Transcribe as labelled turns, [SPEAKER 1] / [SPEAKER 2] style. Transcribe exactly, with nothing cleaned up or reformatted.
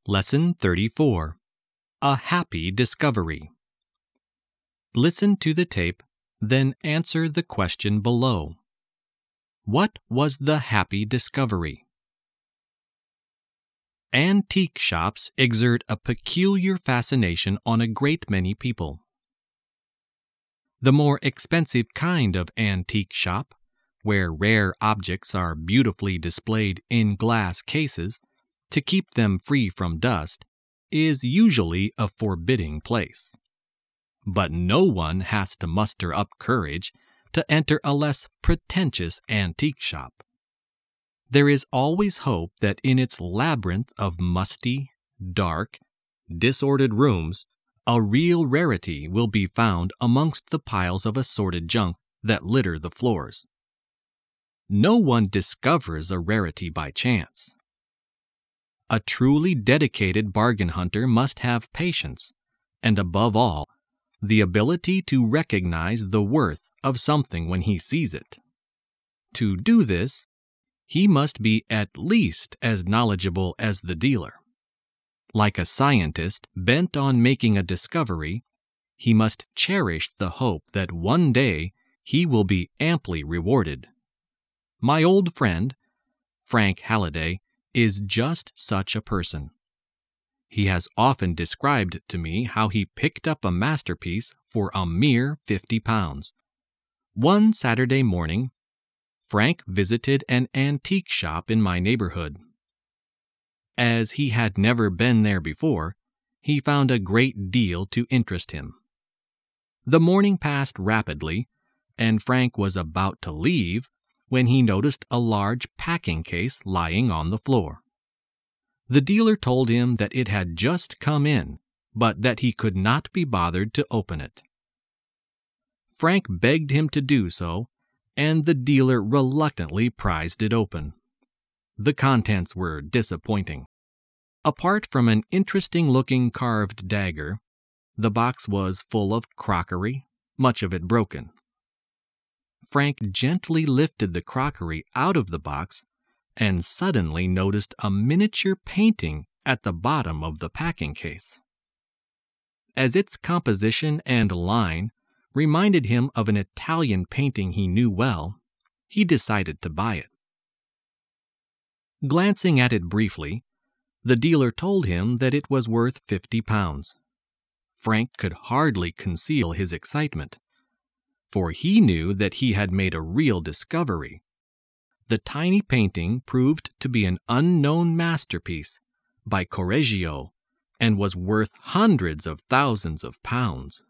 [SPEAKER 1] Lesson thirty-four. A Happy Discovery. Listen to the tape, then answer the question below. What was the happy discovery? Antique shops exert a peculiar fascination on a great many people. The more expensive kind of antique shop, where rare objects are beautifully displayed in glass cases to keep them free from dust, is usually a forbidding place. But no one has to muster up courage to enter a less pretentious antique shop. There is always hope that in its labyrinth of musty, dark, disordered rooms, a real rarity will be found amongst the piles of assorted junk that litter the floors. No one discovers a rarity by chance. A truly dedicated bargain hunter must have patience, and above all, the ability to recognize the worth of something when he sees it. To do this, he must be at least as knowledgeable as the dealer. Like a scientist bent on making a discovery, he must cherish the hope that one day he will be amply rewarded. My old friend, Frank Halliday, is just such a person. He has often described to me how he picked up a masterpiece for a mere fifty pounds. One Saturday morning, Frank visited an antique shop in my neighborhood. As he had never been there before, he found a great deal to interest him. The morning passed rapidly, and Frank was about to leave when he noticed a large packing case lying on the floor. The dealer told him that it had just come in, but that he could not be bothered to open it. Frank begged him to do so, and the dealer reluctantly prized it open. The contents were disappointing. Apart from an interesting-looking carved dagger, the box was full of crockery, much of it broken. Frank gently lifted the crockery out of the box and suddenly noticed a miniature painting at the bottom of the packing case. As its composition and line reminded him of an Italian painting he knew well, he decided to buy it. Glancing at it briefly, the dealer told him that it was worth fifty pounds. Frank could hardly conceal his excitement, for he knew that he had made a real discovery. The tiny painting proved to be an unknown masterpiece by Correggio and was worth hundreds of thousands of pounds.